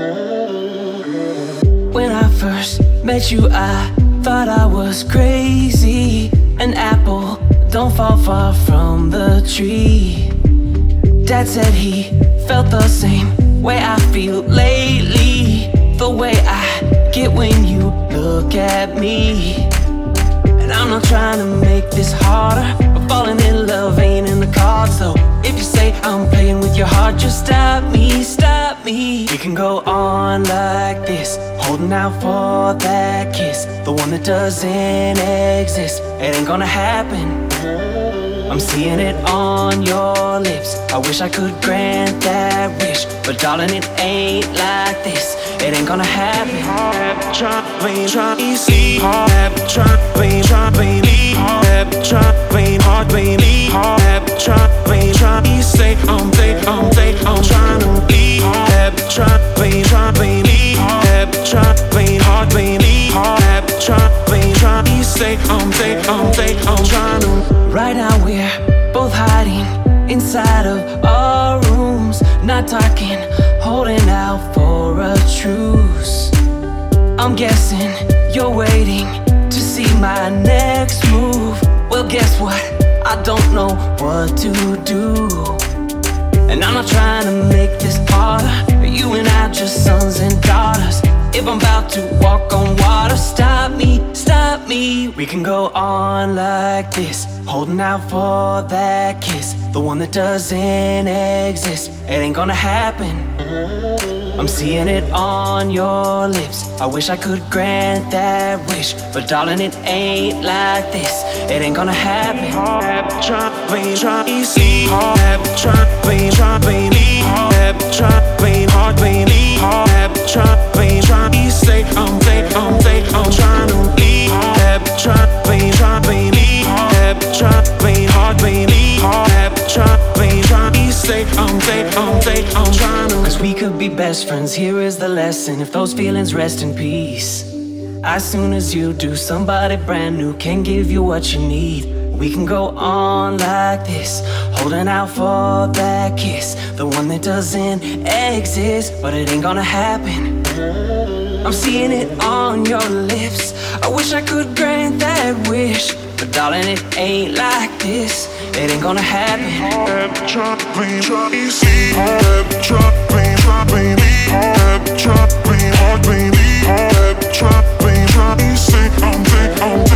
When I first met you, I thought I was crazy. An apple don't fall far from the tree. Dad said he felt the same way I feel lately. The way I get when you look at me. And I'm not trying to make this harder, but falling in love ain't in the cards though. If you say I'm playing with your heart, just stop me, stop me. We can go on like this, holding out for that kiss, the one that doesn't exist. It ain't gonna happen. I'm seeing it on your lips. I wish I could grant that wish, but darling, it ain't like this. It ain't gonna happen. Say I'm trying to leave. Right now we're both hiding inside of our rooms, not talking, holding out for a truce. I'm guessing you're waiting to see my next move. Well, guess what? I don't know what to do. And I'm not trying to make this harder. You and I just sons and daughters. If I'm about to walk on water, stop me, stop me. We can go on like this, holding out for that kiss, the one that doesn't exist. It ain't gonna happen. I'm seeing it on your lips. I wish I could grant that wish, but darling, it ain't like this. It ain't gonna happen. Say I'm trying to leave. Cause we could be best friends, here is the lesson. If those feelings rest in peace, as soon as you do, somebody brand new can give you what you need. We can go on like this, holding out for that kiss, the one that doesn't exist, but it ain't gonna happen. I'm seeing it on your lips. I wish I could grant that wish, but darling, it ain't like this. It ain't gonna happen. Say I'm